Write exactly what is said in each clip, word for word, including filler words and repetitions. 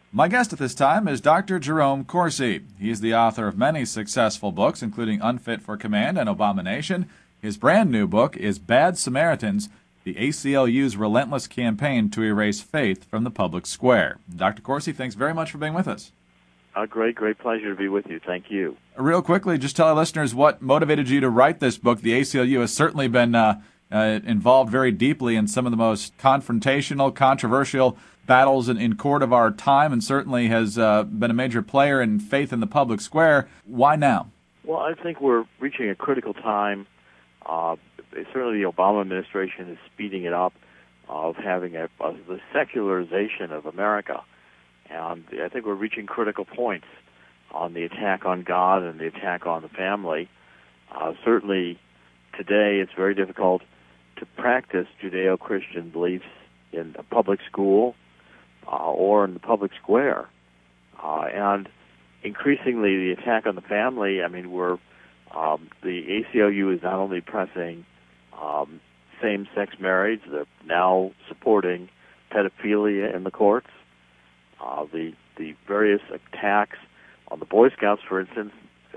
My guest at this time is Doctor Jerome Corsi. He is the author of many successful books, including Unfit for Command and Abomination. His brand new book is Bad Samaritans, the A C L U's relentless campaign to erase faith from the public square. Doctor Corsi, thanks very much for being with us. A great, great pleasure to be with you. Thank you. Real quickly, just tell our listeners what motivated you to write this book. The A C L U has certainly been uh, uh, involved very deeply in some of the most confrontational, controversial battles in, in court of our time, and certainly has uh, been a major player in faith in the public square. Why now? Well, I think we're reaching a critical time. Uh, certainly the Obama administration is speeding it up, of having a, a, the secularization of America. And I think we're reaching critical points on the attack on God and the attack on the family. Uh, certainly today it's very difficult to practice Judeo-Christian beliefs in a public school uh, or in the public square. Uh, and increasingly the attack on the family, I mean, we're, um, the A C L U is not only pressing um, same-sex marriage, they're now supporting pedophilia in the courts. Uh, the the various attacks on the Boy Scouts, for instance,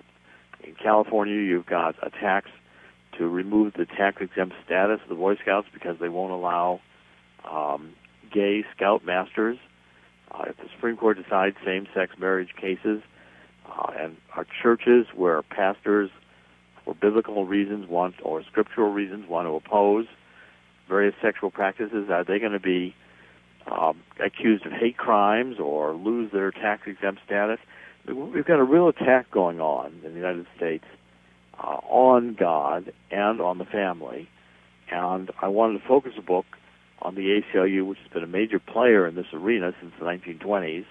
in California, you've got attacks to remove the tax-exempt status of the Boy Scouts because they won't allow um, gay scoutmasters. Uh, if the Supreme Court decides same-sex marriage cases, uh, and our churches where pastors, for biblical reasons, want or scriptural reasons, want to oppose various sexual practices, are they going to be Um, accused of hate crimes or lose their tax-exempt status? We've got a real attack going on in the United States uh, on God and on the family, and I wanted to focus a book on the A C L U, which has been a major player in this arena since the nineteen twenties,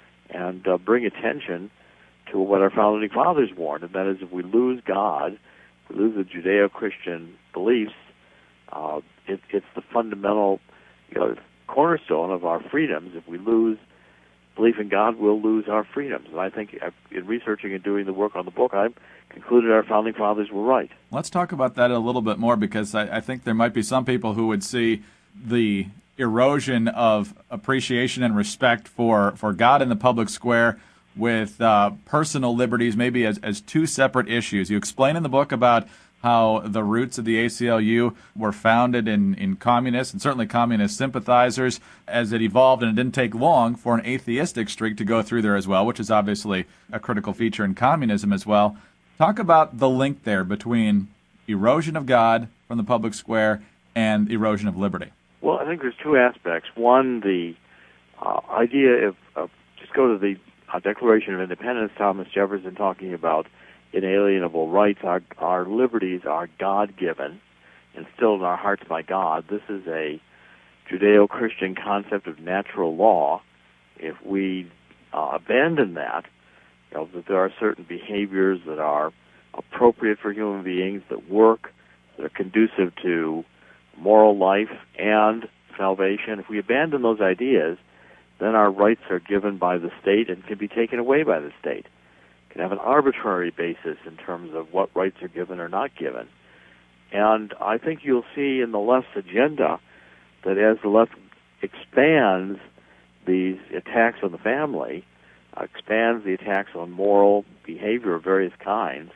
and uh, bring attention to what our founding fathers warned, and that is if we lose God, if we lose the Judeo-Christian beliefs, uh, it, it's the fundamental, you know, cornerstone of our freedoms. If we lose belief in God, we'll lose our freedoms. And I think in researching and doing the work on the book, I've concluded our founding fathers were right. Let's talk about that a little bit more, because I, I think there might be some people who would see the erosion of appreciation and respect for, for God in the public square with uh, personal liberties maybe as, as two separate issues. You explain in the book about how the roots of the A C L U were founded in, in communists and certainly communist sympathizers as it evolved, and it didn't take long for an atheistic streak to go through there as well, which is obviously a critical feature in communism as well. Talk about the link there between erosion of God from the public square and erosion of liberty. Well, I think there's two aspects. One, the uh, idea of, of, just go to the uh, Declaration of Independence, Thomas Jefferson talking about inalienable rights. Our, our liberties are God-given, instilled in our hearts by God. This is a Judeo-Christian concept of natural law. If we uh, abandon that, you know, that there are certain behaviors that are appropriate for human beings, that work, that are conducive to moral life and salvation, if we abandon those ideas, then our rights are given by the state and can be taken away by the state. Can have an arbitrary basis in terms of what rights are given or not given. And I think you'll see in the left's agenda that as the left expands these attacks on the family, uh, expands the attacks on moral behavior of various kinds,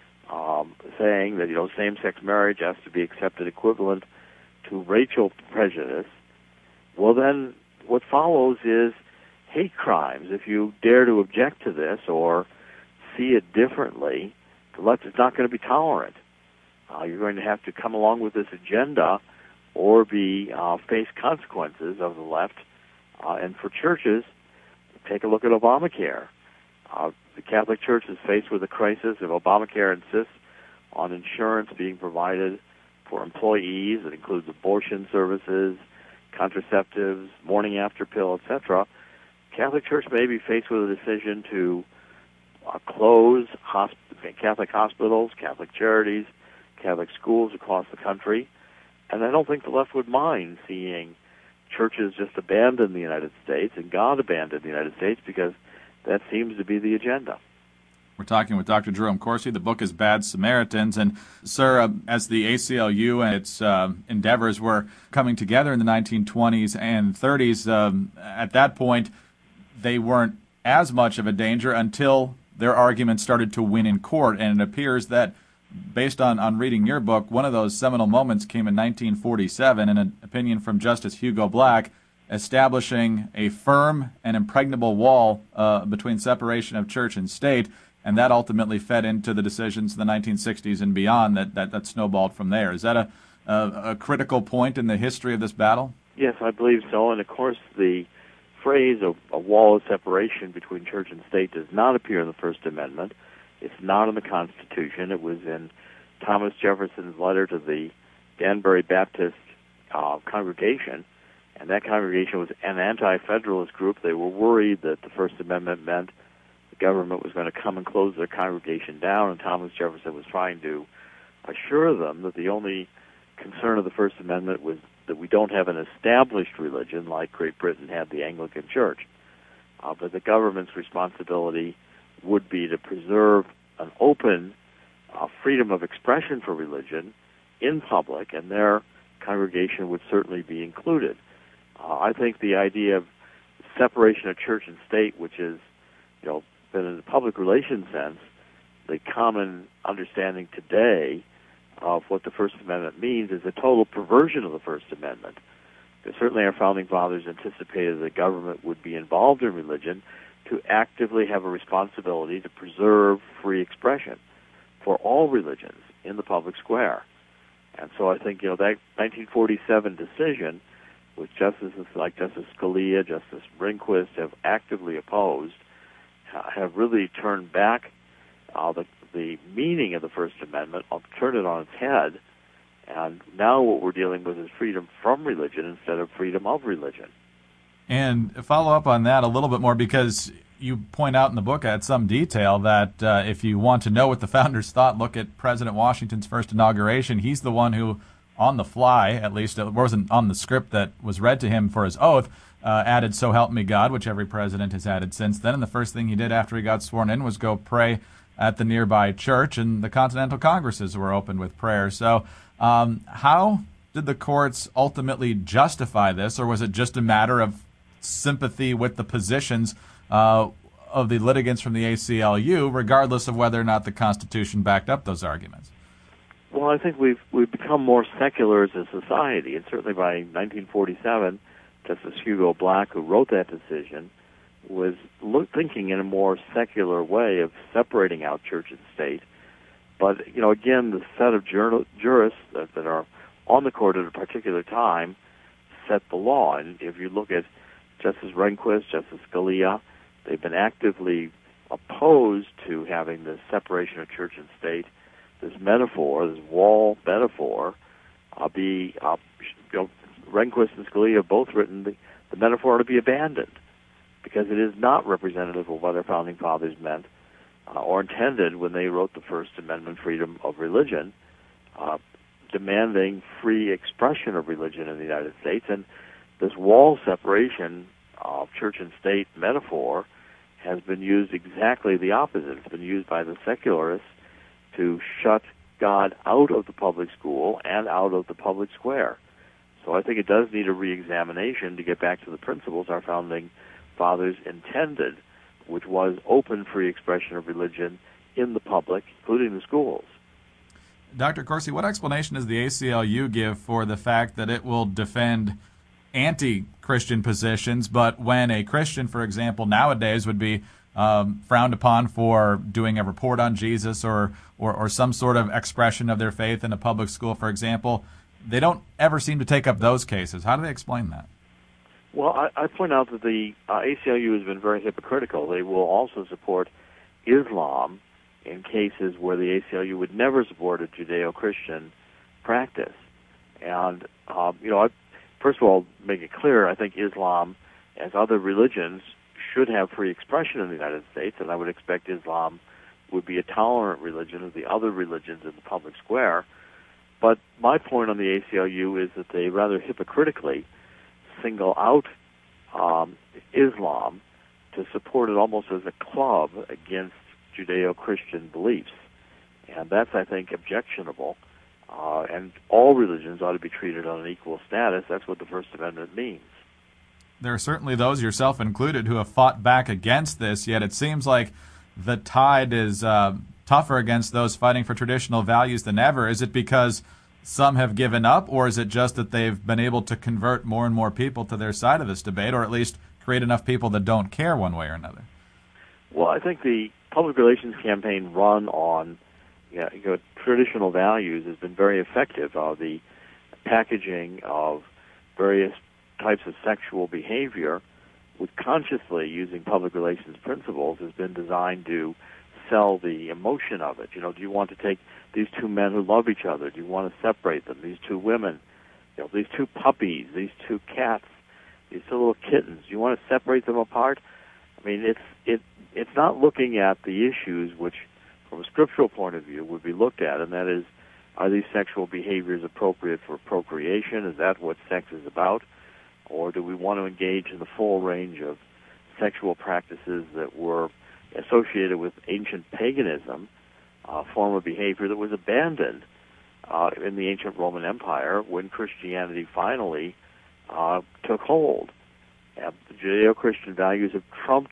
um, saying that, you know, same-sex marriage has to be accepted equivalent to racial prejudice, well then what follows is hate crimes. If you dare to object to this or see it differently, the left is not going to be tolerant. Uh, you're going to have to come along with this agenda or be uh, face consequences of the left. Uh, and for churches, take a look at Obamacare. Uh, the Catholic Church is faced with a crisis if Obamacare insists on insurance being provided for employees. It includes abortion services, contraceptives, morning after pill, et cetera. Catholic Church may be faced with a decision to uh, close hosp- Catholic hospitals, Catholic charities, Catholic schools across the country. And I don't think the left would mind seeing churches just abandon the United States and God abandon the United States, because that seems to be the agenda. We're talking with Doctor Jerome Corsi. The book is Bad Samaritans. And, sir, uh, as the A C L U and its uh, endeavors were coming together in the nineteen twenties and thirties, um, at that point, they weren't as much of a danger until their arguments started to win in court. And it appears that, based on, on reading your book, one of those seminal moments came in nineteen forty-seven in an opinion from Justice Hugo Black establishing a firm and impregnable wall uh, between separation of church and state, and that ultimately fed into the decisions of the nineteen sixties and beyond that, that, that snowballed from there. Is that a, a, a critical point in the history of this battle? Yes, I believe so. And, of course, the phrase of a wall of separation between church and state does not appear in the First Amendment. It's not in the Constitution. It was in Thomas Jefferson's letter to the Danbury Baptist uh, congregation, and that congregation was an anti-federalist group. They were worried that the First Amendment meant the government was going to come and close their congregation down, and Thomas Jefferson was trying to assure them that the only concern of the First Amendment was that we don't have an established religion like Great Britain had the Anglican Church, uh, but the government's responsibility would be to preserve an open uh, freedom of expression for religion in public, and their congregation would certainly be included. Uh, I think the idea of separation of church and state, which is, you know, been in the public relations sense, the common understanding today of what the First Amendment means, is a total perversion of the First Amendment. Because certainly our founding fathers anticipated the government would be involved in religion to actively have a responsibility to preserve free expression for all religions in the public square. And so I think, you know, that nineteen forty-seven decision, which justices like Justice Scalia, Justice Rehnquist have actively opposed, have really turned back uh, the, the meaning of the First Amendment, turned it on its head, and now what we're dealing with is freedom from religion instead of freedom of religion. And follow up on that a little bit more, because you point out in the book at some detail that uh, if you want to know what the founders thought, look at President Washington's first inauguration. He's the one who, on the fly, at least it wasn't on the script that was read to him for his oath, uh, added "So help me God," which every president has added since then. And the first thing he did after he got sworn in was go pray at the nearby church, and the Continental Congresses were opened with prayer. So um, how did the courts ultimately justify this, or was it just a matter of sympathy with the positions uh, of the litigants from the A C L U, regardless of whether or not the Constitution backed up those arguments? Well, I think we've we've become more secular as a society, and certainly by nineteen forty-seven, Justice Hugo Black, who wrote that decision, was look, thinking in a more secular way of separating out church and state. But, you know, again, the set of jur- jurists that, that are on the court at a particular time set the law. And if you look at Justice Rehnquist, Justice Scalia, they've been actively opposed to having this separation of church and state, this metaphor, this wall metaphor, uh, be, uh, you know, Rehnquist and Scalia have both written the, the metaphor to be abandoned, because it is not representative of what our founding fathers meant uh, or intended when they wrote the First Amendment freedom of religion, uh, demanding free expression of religion in the United States. And this wall separation of church and state metaphor has been used exactly the opposite. It's been used by the secularists to shut God out of the public school and out of the public square. So I think it does need a reexamination to get back to the principles our founding fathers intended, which was open, free expression of religion in the public, including the schools. Doctor Corsi, what explanation does the A C L U give for the fact that it will defend anti-Christian positions, but when a Christian, for example, nowadays would be um, frowned upon for doing a report on Jesus or, or, or some sort of expression of their faith in a public school, for example, they don't ever seem to take up those cases? How do they explain that? Well, I, I point out that the uh, A C L U has been very hypocritical. They will also support Islam in cases where the A C L U would never support a Judeo-Christian practice. And, um, you know, I, first of all, make it clear, I think Islam, as other religions, should have free expression in the United States, and I would expect Islam would be a tolerant religion of the other religions in the public square. But my point on the A C L U is that they rather hypocritically single out um, Islam to support it almost as a club against Judeo-Christian beliefs. And that's, I think, objectionable. Uh, and all religions ought to be treated on an equal status. That's what the First Amendment means. there are certainly those, yourself included, who have fought back against this, yet it seems like the tide is uh, tougher against those fighting for traditional values than ever. Is it because some have given up, or is it just that they've been able to convert more and more people to their side of this debate, or at least create enough people that don't care one way or another? Well, I think the public relations campaign run on yeah, you know, traditional values has been very effective. Uh, the packaging of various types of sexual behavior with consciously using public relations principles has been designed to sell the emotion of it. You know, do you want to take these two men who love each other? Do you want to separate them? These two women, you know, these two puppies, these two cats, these two little kittens. Do you want to separate them apart? I mean, it's it it's not looking at the issues which, from a scriptural point of view, would be looked at, and that is, are these sexual behaviors appropriate for procreation? Is that what sex is about? Or do we want to engage in the full range of sexual practices that were associated with ancient paganism, a form of behavior that was abandoned uh, in the ancient Roman Empire when Christianity finally uh, took hold? And the Judeo-Christian values have trumped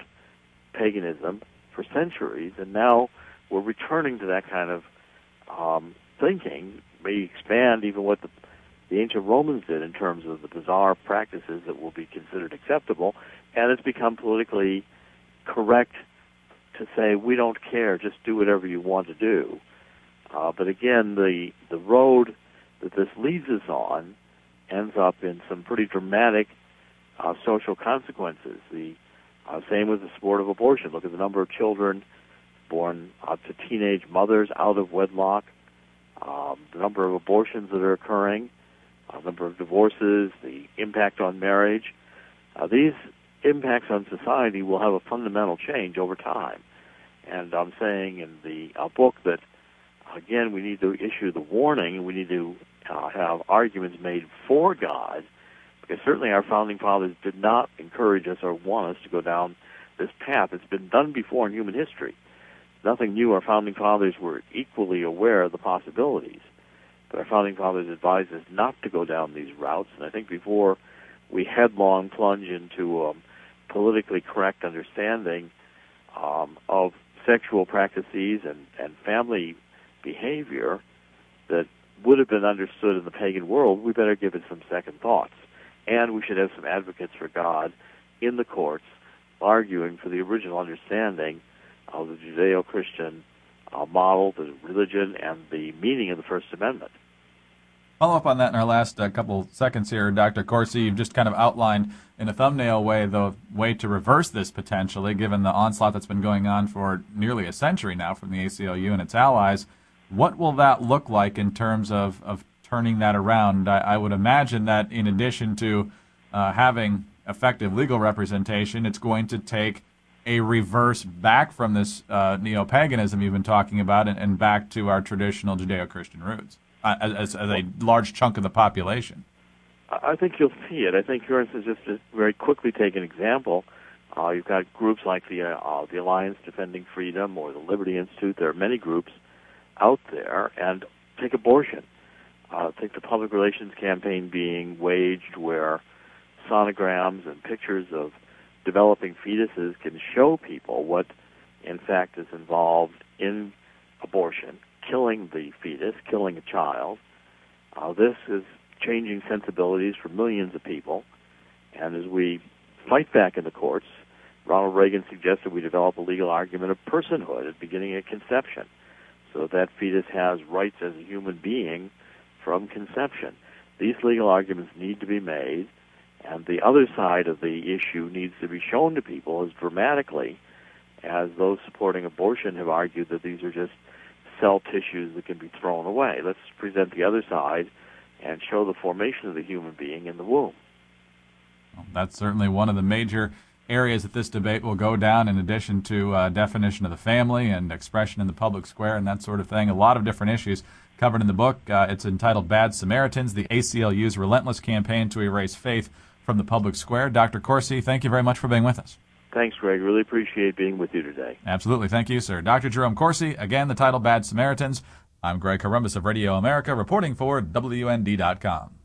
paganism for centuries, and now we're returning to that kind of um, thinking. May expand even what the the ancient Romans did in terms of the bizarre practices that will be considered acceptable, and it's become politically correct to say, we don't care, just do whatever you want to do. Uh, but again, the the road that this leads us on ends up in some pretty dramatic uh, social consequences. The uh, same with the sport of abortion. Look at the number of children born uh, to teenage mothers out of wedlock, um, the number of abortions that are occurring, a number of divorces, the impact on marriage. Uh, these impacts on society will have a fundamental change over time. And I'm saying in the uh, book that, again, we need to issue the warning, we need to uh, have arguments made for God, because certainly our founding fathers did not encourage us or want us to go down this path. It's been done before in human history. Nothing new. Our founding fathers were equally aware of the possibilities. But our founding fathers advised us not to go down these routes, and I think before we headlong plunge into a politically correct understanding um, of sexual practices and, and family behavior that would have been understood in the pagan world, we better give it some second thoughts. And we should have some advocates for God in the courts arguing for the original understanding of the Judeo-Christian uh, model, the religion, and the meaning of the First Amendment. Follow up on that in our last uh, couple seconds here, Doctor Corsi. You've just kind of outlined in a thumbnail way the way to reverse this potentially, given the onslaught that's been going on for nearly a century now from the A C L U and its allies. What will that look like in terms of, of turning that around? I, I would imagine that in addition to uh, having effective legal representation, it's going to take a reverse back from this uh, neo-paganism you've been talking about and, and back to our traditional Judeo-Christian roots. Uh, as, as a large chunk of the population. I think you'll see it. I think, for instance, just to very quickly take an example, uh, you've got groups like the uh, the Alliance Defending Freedom or the Liberty Institute. There are many groups out there. And take abortion. Uh, take the public relations campaign being waged where sonograms and pictures of developing fetuses can show people what, in fact, is involved in abortion, killing the fetus, killing a child. Uh, this is changing sensibilities for millions of people. And as we fight back in the courts, Ronald Reagan suggested we develop a legal argument of personhood at beginning at conception, so that fetus has rights as a human being from conception. These legal arguments need to be made, and the other side of the issue needs to be shown to people as dramatically as those supporting abortion have argued that these are just cell tissues that can be thrown away. Let's present the other side and show the formation of the human being in the womb. Well, that's certainly one of the major areas that this debate will go down, in addition to uh, definition of the family and expression in the public square and that sort of thing. A lot of different issues covered in the book. Uh, it's entitled Bad Samaritans, the A C L U's Relentless Campaign to Erase Faith from the Public Square. Doctor Corsi, thank you very much for being with us. Thanks, Greg. Really appreciate being with you today. Absolutely. Thank you, sir. Doctor Jerome Corsi, again, the title Bad Samaritans. I'm Greg Corombos of Radio America, reporting for W N D dot com.